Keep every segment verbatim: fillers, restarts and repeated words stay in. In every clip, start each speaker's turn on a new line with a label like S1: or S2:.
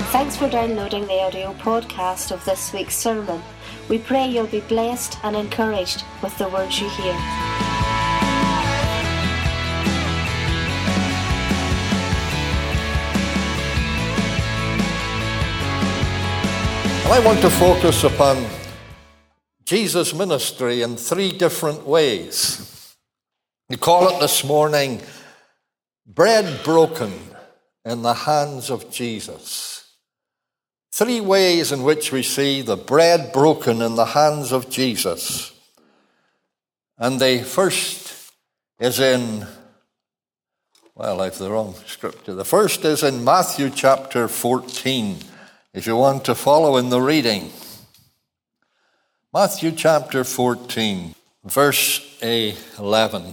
S1: Thanks for downloading the audio podcast of this week's sermon. We pray you'll be blessed and encouraged with the words you hear.
S2: I want to focus upon Jesus' ministry in three different ways. We call it this morning, bread broken in the hands of Jesus. Three ways in which we see the bread broken in the hands of Jesus. And the first is in, well, I have the wrong scripture. The first is in Matthew chapter fourteen, if you want to follow in the reading. Matthew chapter fourteen, verse eleven.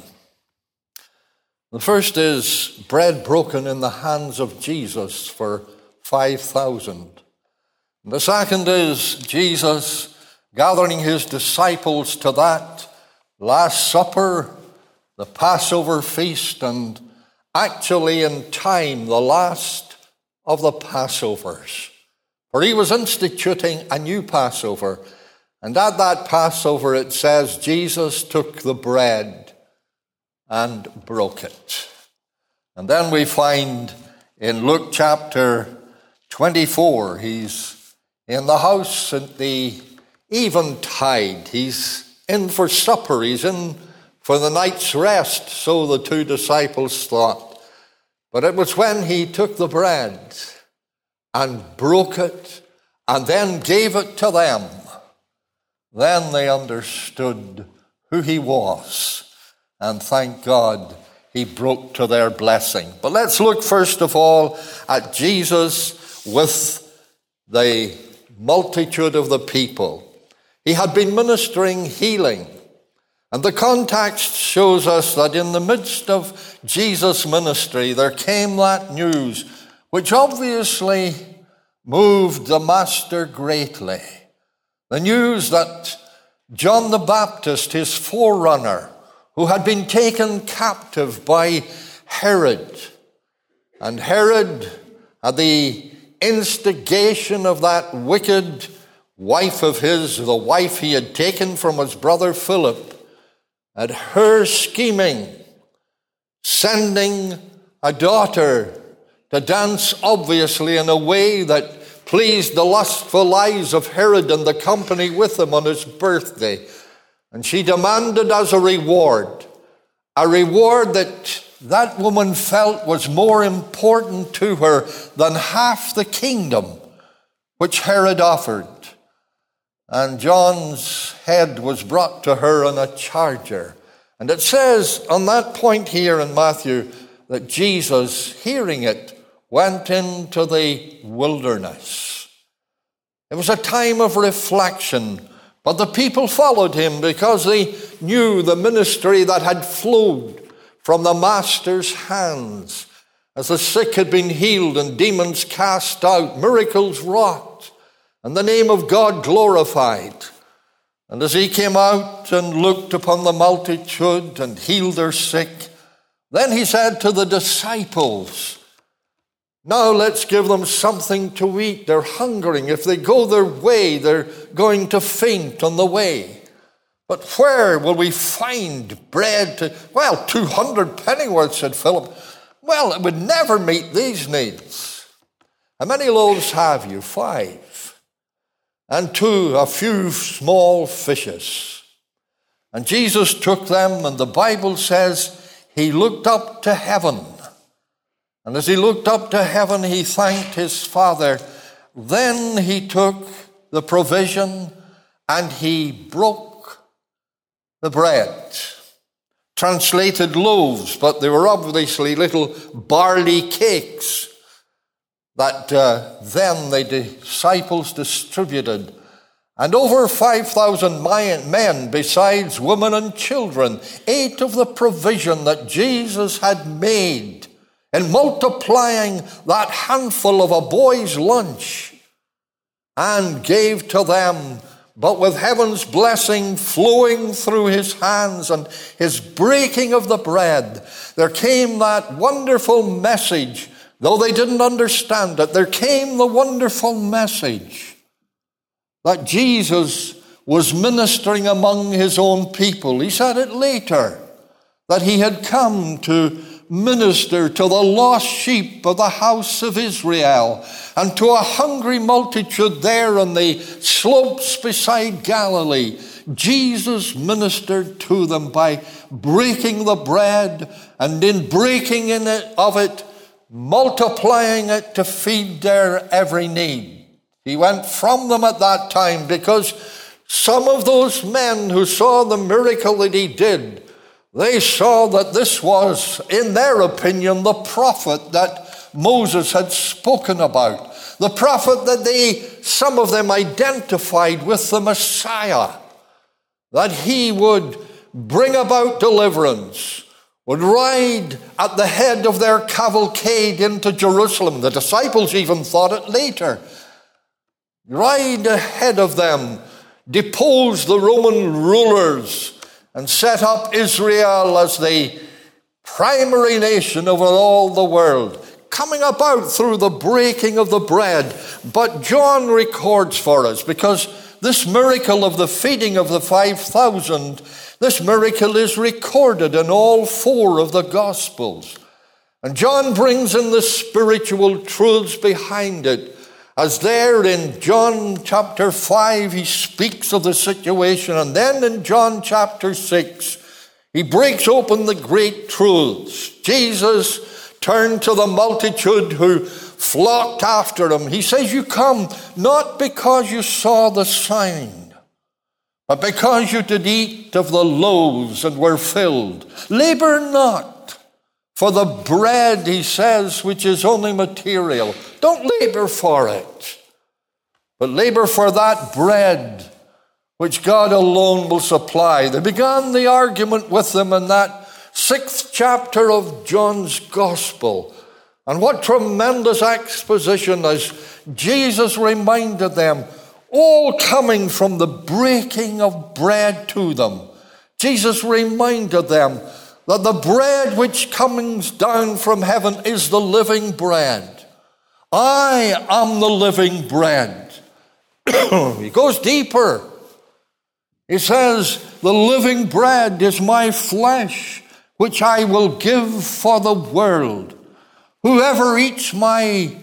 S2: The first is bread broken in the hands of Jesus for five thousand. The second is Jesus gathering his disciples to that Last Supper, the Passover feast, and actually in time the last of the Passovers. For he was instituting a new Passover. And at that Passover it says Jesus took the bread and broke it. And then we find in Luke chapter twenty-four, he's in the house at the eventide. He's in for supper. He's in for the night's rest, so the two disciples thought. But it was when he took the bread and broke it and then gave it to them, then they understood who he was. And thank God he broke to their blessing. But let's look first of all at Jesus with the multitude of the people. He had been ministering healing. And the context shows us that in the midst of Jesus' ministry, there came that news, which obviously moved the master greatly. The news that John the Baptist, his forerunner, who had been taken captive by Herod, and Herod, at the instigation of that wicked wife of his, the wife he had taken from his brother Philip, at her scheming, sending a daughter to dance obviously in a way that pleased the lustful eyes of Herod and the company with him on his birthday. And she demanded as a reward, a reward that that woman felt was more important to her than half the kingdom which Herod offered. And John's head was brought to her on a charger. And it says on that point here in Matthew that Jesus, hearing it, went into the wilderness. It was a time of reflection, but the people followed him because they knew the ministry that had flowed from the master's hands, as the sick had been healed and demons cast out, miracles wrought, and the name of God glorified. And as he came out and looked upon the multitude and healed their sick, then he said to the disciples, now let's give them something to eat. They're hungering. If they go their way, they're going to faint on the way. But where will we find bread to, well, two hundred pennyworth, said Philip. Well, it would never meet these needs. How many loaves have you? Five. And two, a few small fishes. And Jesus took them, and the Bible says he looked up to heaven. And as he looked up to heaven, he thanked his Father. Then he took the provision and he broke the bread. Translated loaves, but they were obviously little barley cakes that uh, then the disciples distributed. And over five thousand men, besides women and children, ate of the provision that Jesus had made in multiplying that handful of a boy's lunch, and gave to them, but with heaven's blessing flowing through his hands and his breaking of the bread, there came that wonderful message though they didn't understand it, there came the wonderful message that Jesus was ministering among his own people. He said it later, that he had come to minister to the lost sheep of the house of Israel and to a hungry multitude there on the slopes beside Galilee. Jesus ministered to them by breaking the bread, and in breaking in it, of it, multiplying it to feed their every need. He went from them at that time because some of those men who saw the miracle that he did, they saw that this was, in their opinion, the prophet that Moses had spoken about. The prophet that they, some of them, identified with the Messiah. That he would bring about deliverance, would ride at the head of their cavalcade into Jerusalem. The disciples even thought it later. Ride ahead of them, depose the Roman rulers, and set up Israel as the primary nation over all the world, coming about through the breaking of the bread. But John records for us, because this miracle of the feeding of the five thousand, this miracle is recorded in all four of the Gospels. And John brings in the spiritual truths behind it. As there in John chapter five, he speaks of the situation. And then in John chapter six, he breaks open the great truths. Jesus turned to the multitude who flocked after him. He says, you come not because you saw the sign, but because you did eat of the loaves and were filled. Labor not for the bread, he says, which is only material. Don't labor for it, but labor for that bread which God alone will supply. They began the argument with them in that sixth chapter of John's Gospel. And what tremendous exposition as Jesus reminded them, all coming from the breaking of bread to them. Jesus reminded them that the bread which comes down from heaven is the living bread. I am the living bread. He goes deeper. He says, the living bread is my flesh, which I will give for the world. Whoever eats my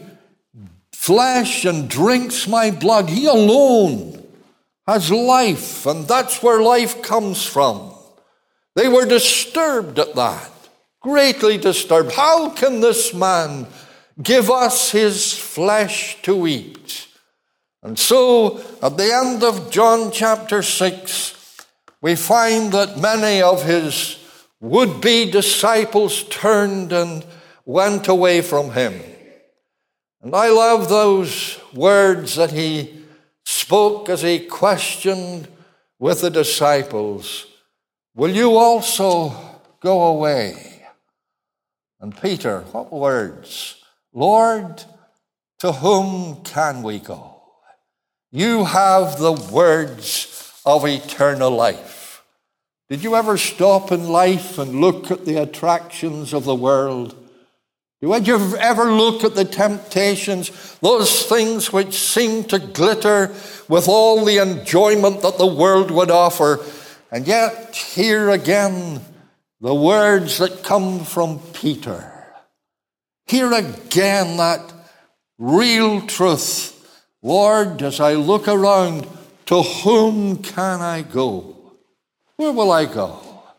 S2: flesh and drinks my blood, he alone has life, and that's where life comes from. They were disturbed at that, greatly disturbed. How can this man give us his flesh to eat? And so, at the end of John chapter six, we find that many of his would-be disciples turned and went away from him. And I love those words that he spoke as he questioned with the disciples. Will you also go away? And Peter, what words? Lord, to whom can we go? You have the words of eternal life. Did you ever stop in life and look at the attractions of the world? Did you ever look at the temptations, those things which seem to glitter with all the enjoyment that the world would offer? And yet, here again, the words that come from Peter. Here again, that real truth. Lord, as I look around, to whom can I go? Where will I go?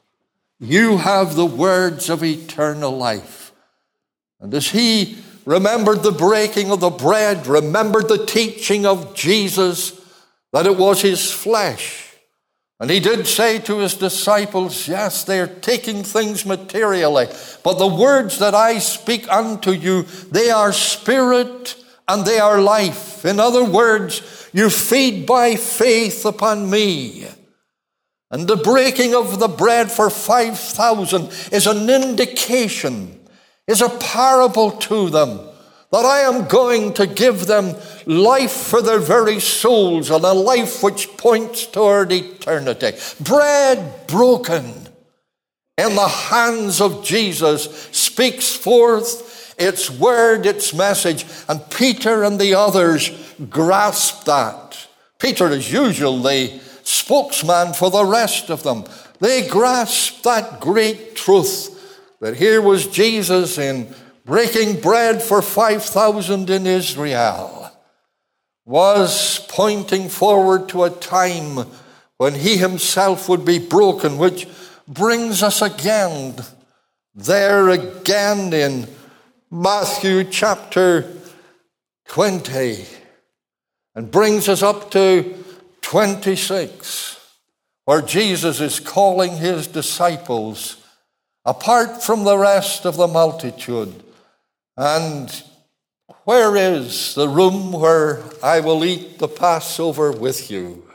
S2: You have the words of eternal life. And as he remembered the breaking of the bread, remembered the teaching of Jesus, that it was his flesh. And he did say to his disciples, yes, they are taking things materially, but the words that I speak unto you, they are spirit and they are life. In other words, you feed by faith upon me. And the breaking of the bread for five thousand is an indication, is a parable to them, that I am going to give them life for their very souls, and a life which points toward eternity. Bread broken in the hands of Jesus speaks forth its word, its message. And Peter and the others grasped that. Peter, as usual, the spokesman for the rest of them. They grasped that great truth that here was Jesus in breaking bread for five thousand in Israel, was pointing forward to a time when he himself would be broken, which brings us again, there again in Matthew chapter twenty, and brings us up to twenty-six, where Jesus is calling his disciples apart from the rest of the multitude. And where is the room where I will eat the Passover with you?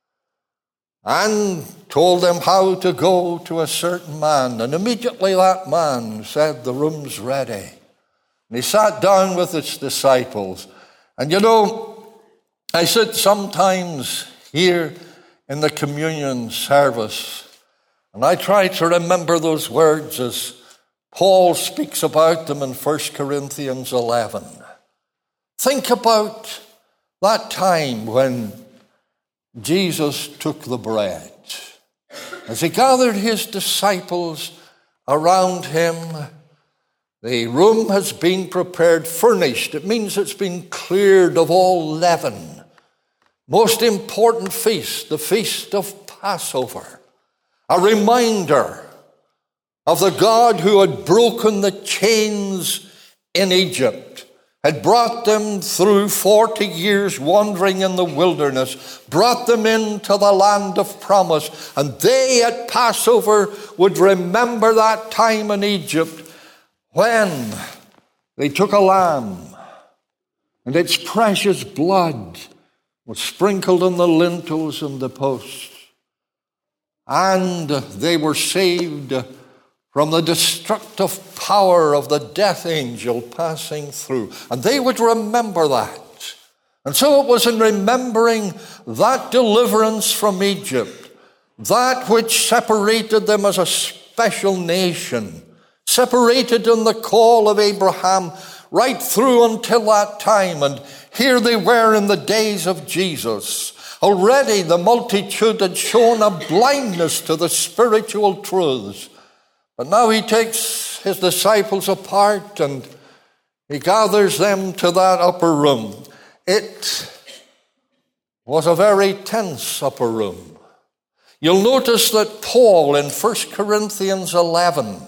S2: And told them how to go to a certain man. And immediately that man said, the room's ready. And he sat down with his disciples. And you know, I sit sometimes here in the communion service, and I try to remember those words as Paul speaks about them in First Corinthians eleven. Think about that time when Jesus took the bread. As he gathered his disciples around him, the room has been prepared, furnished. It means it's been cleared of all leaven. Most important feast, the feast of Passover. A reminder of the God who had broken the chains in Egypt, had brought them through forty years wandering in the wilderness, brought them into the land of promise, and they at Passover would remember that time in Egypt when they took a lamb and its precious blood was sprinkled on the lintels and the posts. And they were saved from the destructive power of the death angel passing through. And they would remember that. And so it was in remembering that deliverance from Egypt, that which separated them as a special nation, separated in the call of Abraham right through until that time. And here they were in the days of Jesus. Already the multitude had shown a blindness to the spiritual truths. But now he takes his disciples apart and he gathers them to that upper room. It was a very tense upper room. You'll notice that Paul in First Corinthians eleven,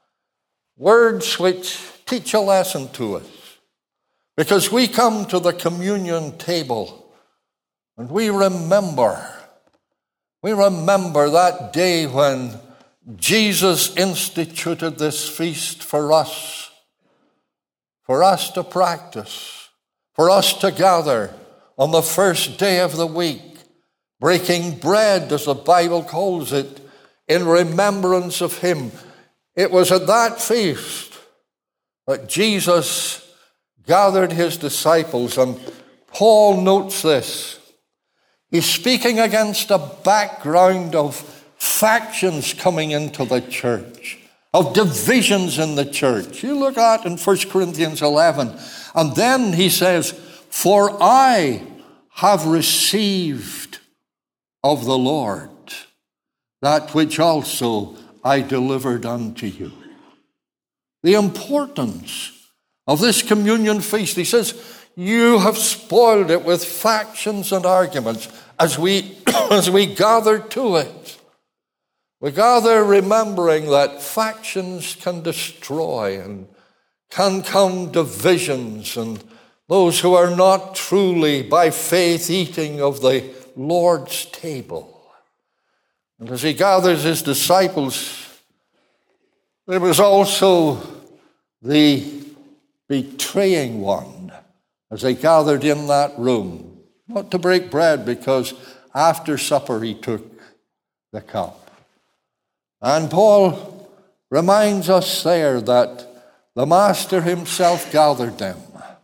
S2: words which teach a lesson to us. Because we come to the communion table and we remember, we remember that day when Jesus instituted this feast for us, for us to practice, for us to gather on the first day of the week, breaking bread, as the Bible calls it, in remembrance of him. It was at that feast that Jesus gathered his disciples, and Paul notes this. He's speaking against a background of factions coming into the church, of divisions in the church. You look at in First Corinthians eleven, and then he says, for I have received of the Lord that which also I delivered unto you. The importance of this communion feast, he says, you have spoiled it with factions and arguments as we, as we gather to it. We gather remembering that factions can destroy and can come divisions, and those who are not truly by faith eating of the Lord's table. And as he gathers his disciples, there was also the betraying one as they gathered in that room, not to break bread, because after supper he took the cup. And Paul reminds us there that the Master himself gathered them,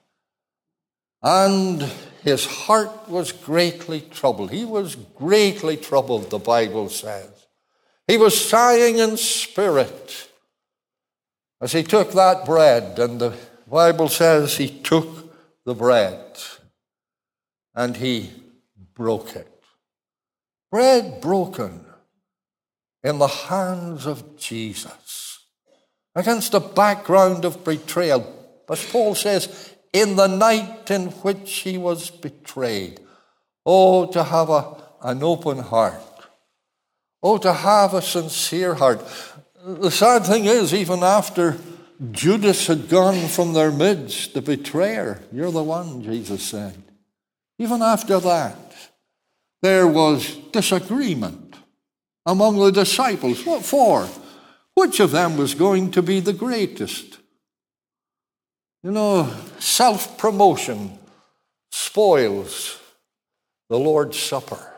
S2: and his heart was greatly troubled. He was greatly troubled, the Bible says. He was sighing in spirit as he took that bread and the The Bible says he took the bread and he broke it. Bread broken in the hands of Jesus against a background of betrayal. As Paul says, in the night in which he was betrayed. Oh, to have a, an open heart. Oh, to have a sincere heart. The sad thing is, even after Judas had gone from their midst, the betrayer, you're the one, Jesus said. Even after that, there was disagreement among the disciples. What for? Which of them was going to be the greatest? You know, self-promotion spoils the Lord's Supper.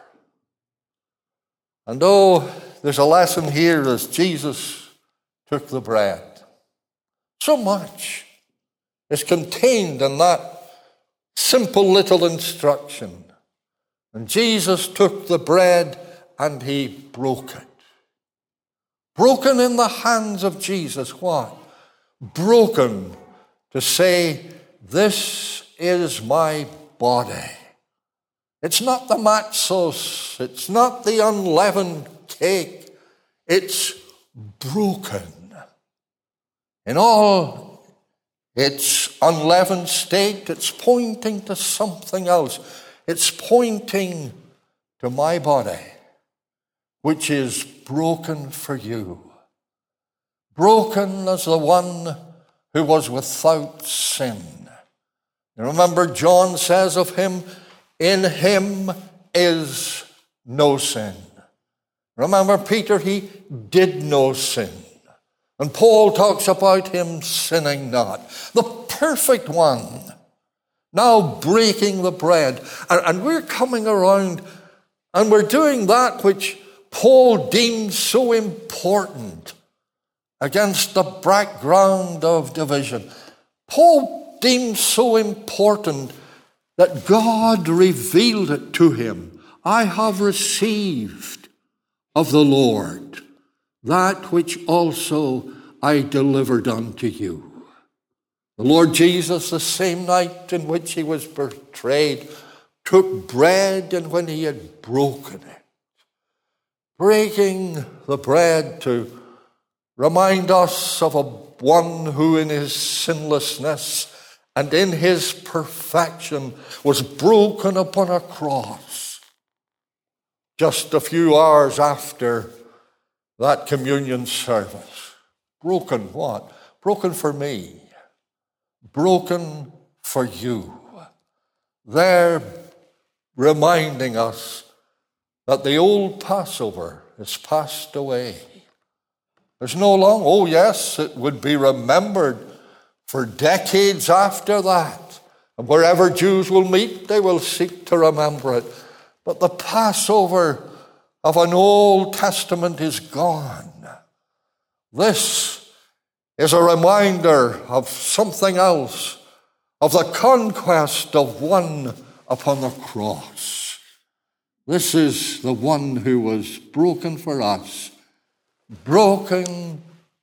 S2: And oh, there's a lesson here as Jesus took the bread. So much is contained in that simple little instruction. And Jesus took the bread and he broke it. Broken in the hands of Jesus. What? Broken to say, this is my body. It's not the matzos. It's not the unleavened cake. It's broken. In all its unleavened state, it's pointing to something else. It's pointing to my body, which is broken for you. Broken as the one who was without sin. You remember John says of him, in him is no sin. Remember Peter, he did no sin. And Paul talks about him sinning not. The perfect one, now breaking the bread. And we're coming around and we're doing that which Paul deemed so important against the background of division. Paul deemed so important that God revealed it to him. I have received of the Lord that which also I delivered unto you. The Lord Jesus, the same night in which he was betrayed, took bread, and when he had broken it, breaking the bread to remind us of a one who in his sinlessness and in his perfection was broken upon a cross. Just a few hours after that communion service. Broken what? Broken for me. Broken for you. There reminding us that the old Passover is passed away. There's no longer, oh yes, it would be remembered for decades after that. And wherever Jews will meet, they will seek to remember it. But the Passover of an Old Testament is gone. This is a reminder of something else, of the conquest of one upon the cross. This is the one who was broken for us, broken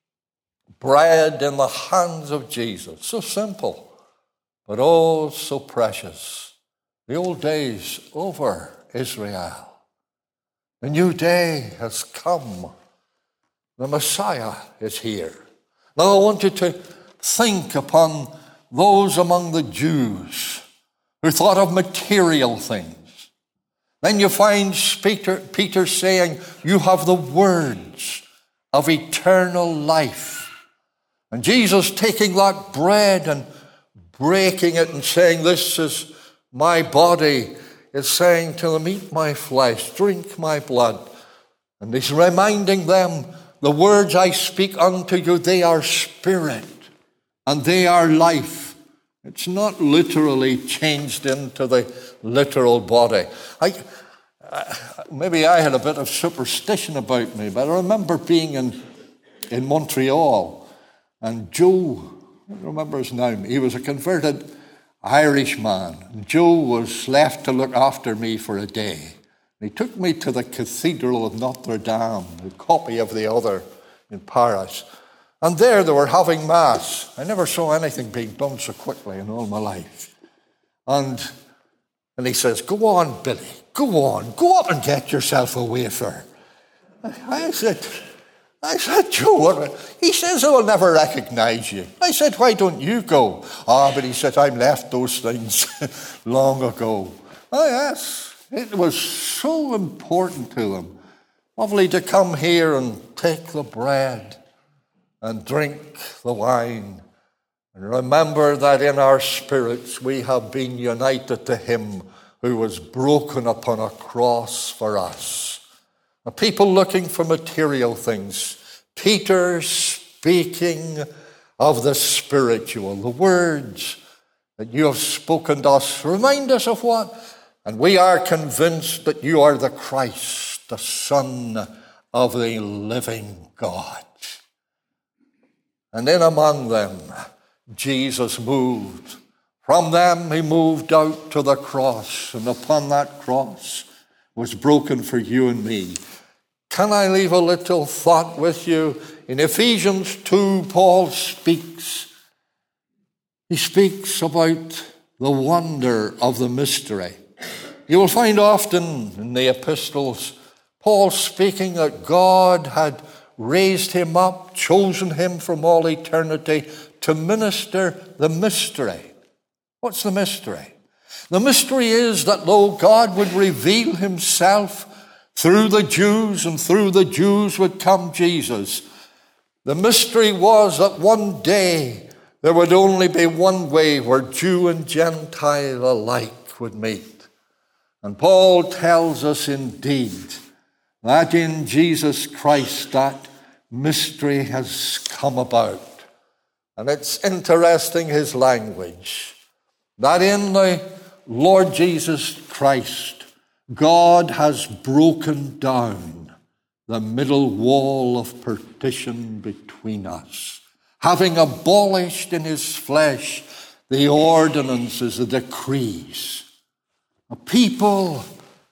S2: bread in the hands of Jesus. So simple, but oh, so precious. The old days over, Israel. The new day has come. The Messiah is here. Now I want you to think upon those among the Jews who thought of material things. Then you find Peter, Peter saying, you have the words of eternal life. And Jesus taking that bread and breaking it and saying, this is my body, is saying to them, eat my flesh, drink my blood. And he's reminding them, the words I speak unto you, they are spirit and they are life. It's not literally changed into the literal body. I, I, maybe I had a bit of superstition about me, but I remember being in, in Montreal, and Joe, I don't remember his name, he was a converted Irishman. Joe was left to look after me for a day. He took me to the Cathedral of Notre Dame, a copy of the other in Paris. And there they were having Mass. I never saw anything being done so quickly in all my life. And, and he says, go on, Billy, go on, go up and get yourself a wafer. I said, I said, Joe, what? He says, I will never recognize you. I said, why don't you go? Ah, but he said, I left those things long ago. Oh, yes, it was so important to them. Lovely to come here and take the bread and drink the wine. And remember that in our spirits we have been united to him who was broken upon a cross for us. A people looking for material things. Peter speaking of the spiritual, the words that you have spoken to us. Remind us of what? And we are convinced that you are the Christ, the Son of the living God. And in among them, Jesus moved. From them he moved out to the cross, and upon that cross was broken for you and me. Can I leave a little thought with you? In Ephesians two, Paul speaks. He speaks about the wonder of the mystery. You will find often in the epistles, Paul speaking that God had raised him up, chosen him from all eternity to minister the mystery. What's the mystery? The mystery is that though God would reveal himself through the Jews, and through the Jews would come Jesus, the mystery was that one day there would only be one way where Jew and Gentile alike would meet. And Paul tells us indeed that in Jesus Christ that mystery has come about. And it's interesting, his language, that in the Lord Jesus Christ, God has broken down the middle wall of partition between us, having abolished in his flesh the ordinances, the decrees. A people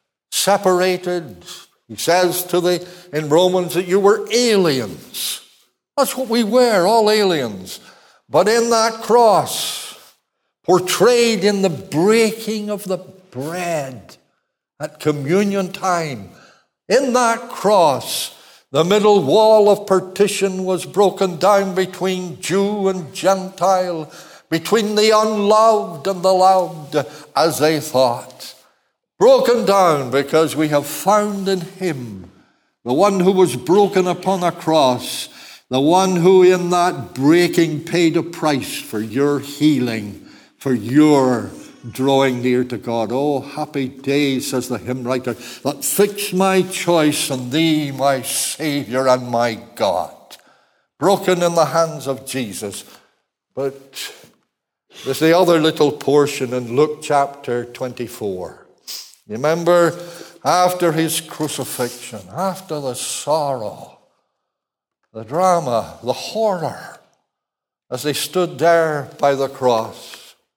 S2: separated. He says to the in Romans that you were aliens. That's what we were, all aliens. But in that cross, portrayed in the breaking of the bread at communion time, in that cross, the middle wall of partition was broken down between Jew and Gentile, between the unloved and the loved, as they thought. Broken down because we have found in him, the one who was broken upon a cross, the one who in that breaking paid a price for your healing, for your drawing near to God. Oh, happy days, says the hymn writer, that fix my choice on thee, my Savior and my God. Broken in the hands of Jesus. But there's the other little portion in Luke chapter twenty-four. Remember, after his crucifixion, after the sorrow, the drama, the horror, as they stood there by the cross.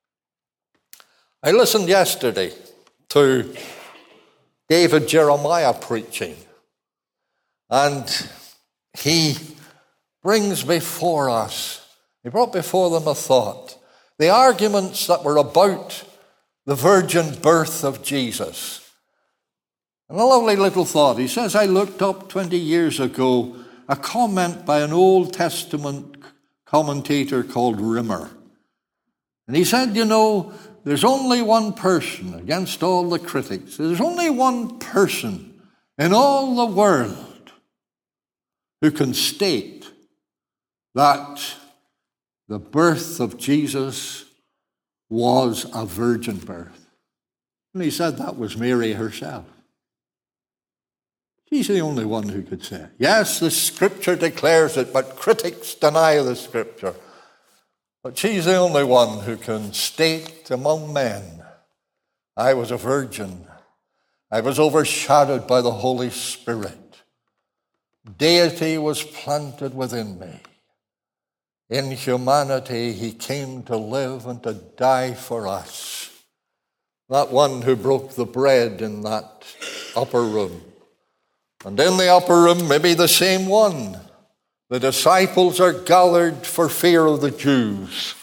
S2: I listened yesterday to David Jeremiah preaching, and he brings before us, he brought before them a thought, the arguments that were about the virgin birth of Jesus. And a lovely little thought. He says, I looked up twenty years ago a comment by an Old Testament commentator called Rimmer. And he said, you know, there's only one person against all the critics. There's only one person in all the world who can state that the birth of Jesus was a virgin birth. And he said that was Mary herself. She's the only one who could say it. Yes, the Scripture declares it, but critics deny the Scripture. But she's the only one who can state among men, I was a virgin. I was overshadowed by the Holy Spirit. Deity was planted within me. In humanity, he came to live and to die for us. That one who broke the bread in that upper room. And in the upper room, maybe the same one The disciples are gathered for fear of the Jews.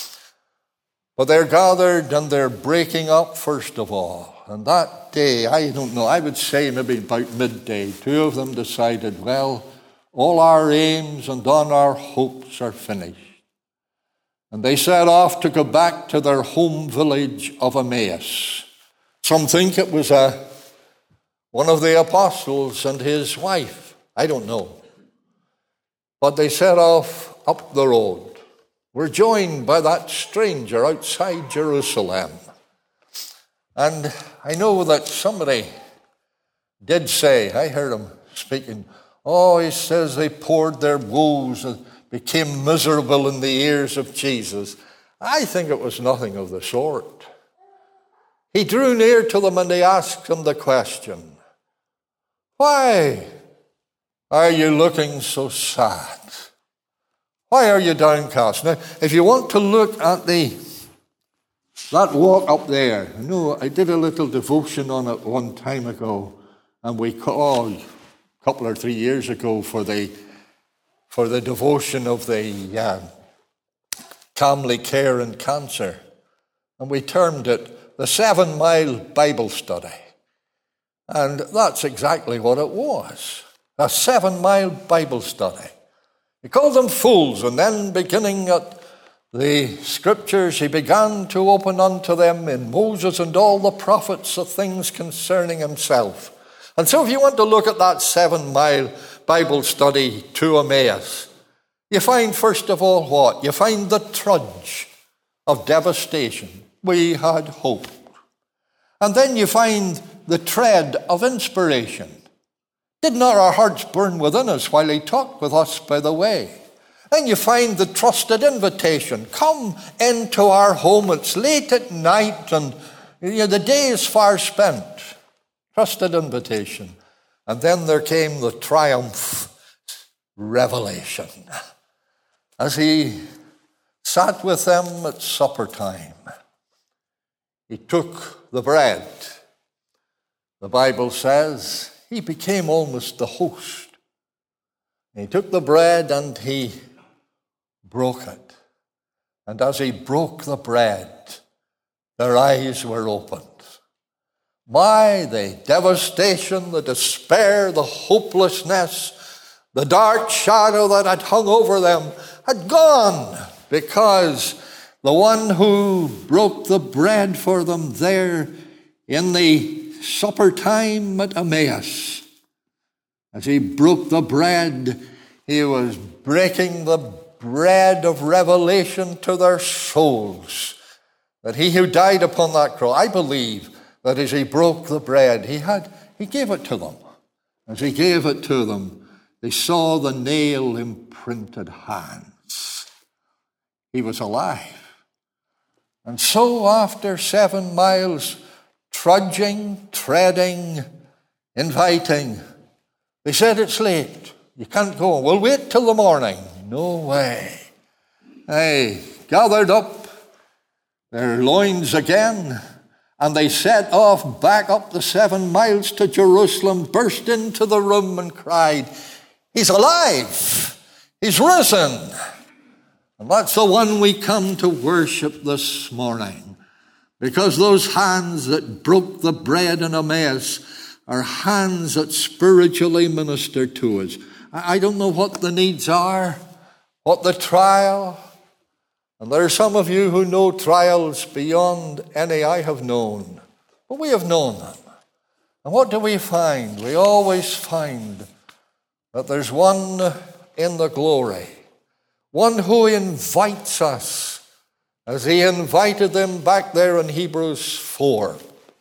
S2: But they're gathered and they're breaking up first of all. And that day, I don't know, I would say maybe about midday, two of them decided, well, all our aims and all our hopes are finished. And they set off to go back to their home village of Emmaus. Some think it was a, one of the apostles and his wife. I don't know. But they set off up the road. We're joined by that stranger outside Jerusalem. And I know that somebody did say, I heard him speaking, oh, he says they poured their woes and became miserable in the ears of Jesus. I think it was nothing of the sort. He drew near to them and he asked them the question, why are you looking so sad? Why are you downcast? Now, if you want to look at the that walk up there, I know I did a little devotion on it one time ago, and we called a couple or three years ago for the for the devotion of the uh, family care and cancer, and we termed it the Seven Mile Bible Study, and that's exactly what it was, a seven mile Bible study. He called them fools, and then beginning at the scriptures, he began to open unto them in Moses and all the prophets the things concerning himself. And so if you want to look at that seven-mile Bible study to Emmaus, you find first of all what? You find the trudge of devastation. We had hope. And then you find the tread of inspiration. Did not our hearts burn within us while he talked with us by the way? Then you find the trusted invitation. Come into our home. It's late at night and you know, the day is far spent. Trusted invitation. And then there came the triumph revelation. As he sat with them at supper time, he took the bread. The Bible says he became almost the host. He took the bread and he broke it. And as he broke the bread, their eyes were opened. My, the devastation, the despair, the hopelessness, the dark shadow that had hung over them had gone, because the one who broke the bread for them there in the supper time at Emmaus, as he broke the bread, he was breaking the bread of revelation to their souls. That he who died upon that cross, I believe that as he broke the bread, he had he gave it to them. As he gave it to them, they saw the nail imprinted hands. He was alive. And so after seven miles trudging, treading, inviting, they said, it's late. You can't go. We'll wait till the morning. No way. They gathered up their loins again, and they set off back up the seven miles to Jerusalem, burst into the room and cried, he's alive. He's risen. And that's the one we come to worship this morning, because those hands that broke the bread in Emmaus are hands that spiritually minister to us. I don't know what the needs are, what the trial, and there are some of you who know trials beyond any I have known, but we have known them. And what do we find? We always find that there's one in the glory, one who invites us, as he invited them back there in Hebrews four.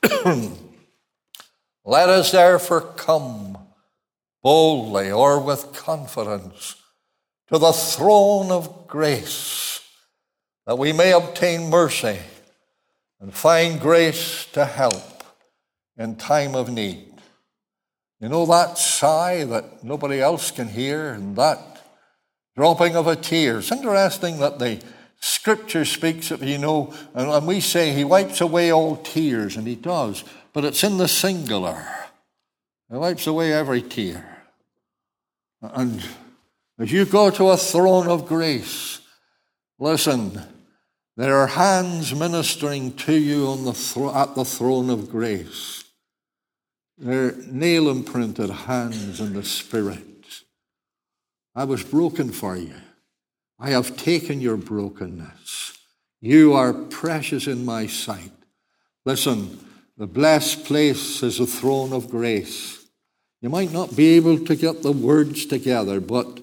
S2: Let us therefore come boldly or with confidence to the throne of grace, that we may obtain mercy and find grace to help in time of need. You know that sigh that nobody else can hear, and that dropping of a tear. It's interesting that the Scripture speaks of, you know, and, and we say he wipes away all tears, and he does, but it's in the singular. He wipes away every tear. And As you go to a throne of grace, listen, there are hands ministering to you on the thro- at the throne of grace. They're nail-imprinted hands in the Spirit. I was broken for you. I have taken your brokenness. You are precious in my sight. Listen, the blessed place is the throne of grace. You might not be able to get the words together, but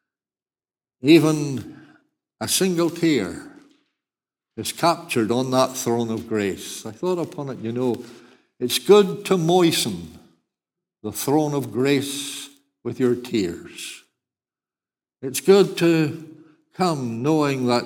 S2: even a single tear is captured on that throne of grace. I thought upon it, you know, it's good to moisten the throne of grace with your tears. It's good to come knowing that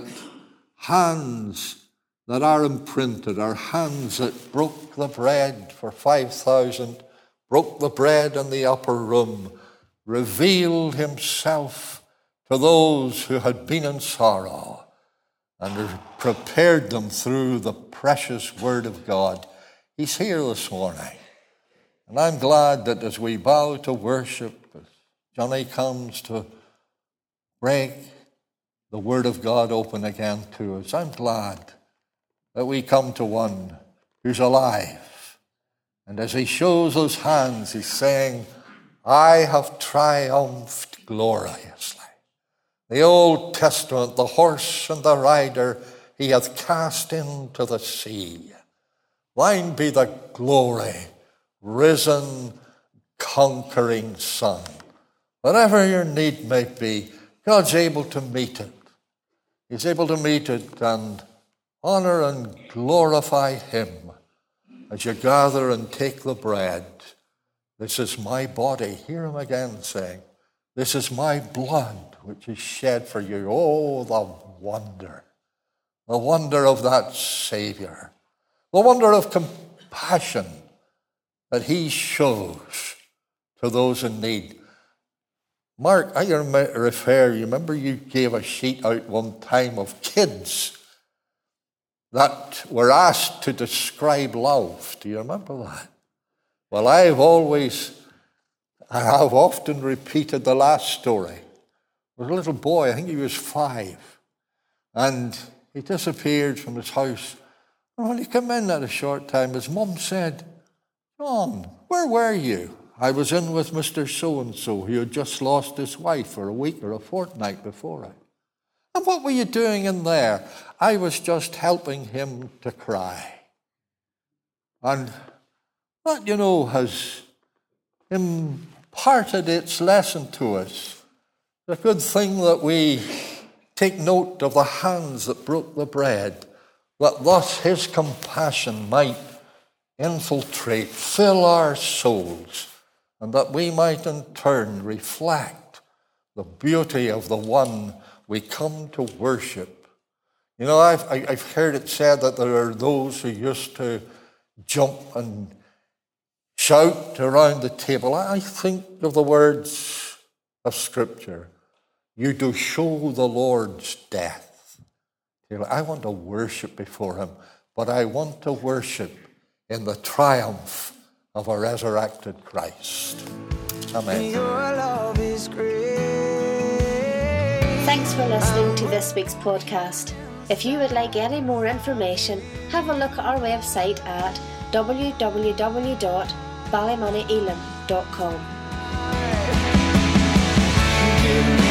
S2: hands that are imprinted are hands that broke the bread for five thousand, broke the bread in the upper room, revealed himself to those who had been in sorrow, and prepared them through the precious word of God. He's here this morning. And I'm glad that as we bow to worship, as Johnny comes to break the word of God open again to us, I'm glad that we come to one who's alive. And as he shows those hands, he's saying, I have triumphed gloriously. The Old Testament, the horse and the rider, he hath cast into the sea. Thine be the glory, risen, conquering Son. Whatever your need may be, God's able to meet it. He's able to meet it and honor and glorify him as you gather and take the bread. This is my body. Hear him again saying, this is my blood which is shed for you. Oh, the wonder, the wonder of that Savior, the wonder of compassion that he shows to those in need. Mark, I refer, you remember you gave a sheet out one time of kids that were asked to describe love. Do you remember that? Well, I've always, I have often repeated the last story. There was a little boy, I think he was five, and he disappeared from his house. And when he came in at a short time, his mum said, John, where were you? I was in with Mister So-and-so, who had just lost his wife for a week or a fortnight before it. And what were you doing in there? I was just helping him to cry. And that, you know, has imparted its lesson to us. It's a good thing that we take note of the hands that broke the bread, that thus his compassion might infiltrate, fill our souls, and that we might in turn reflect the beauty of the one we come to worship. You know, I've, I've heard it said that there are those who used to jump and shout around the table. I think of the words of Scripture. You do show the Lord's death. You know, I want to worship before him, but I want to worship in the triumph of a resurrected Christ. Amen. Your love is great.
S1: Thanks for listening to this week's podcast. If you would like any more information, have a look at our website at w w w dot ballymoney elim dot com.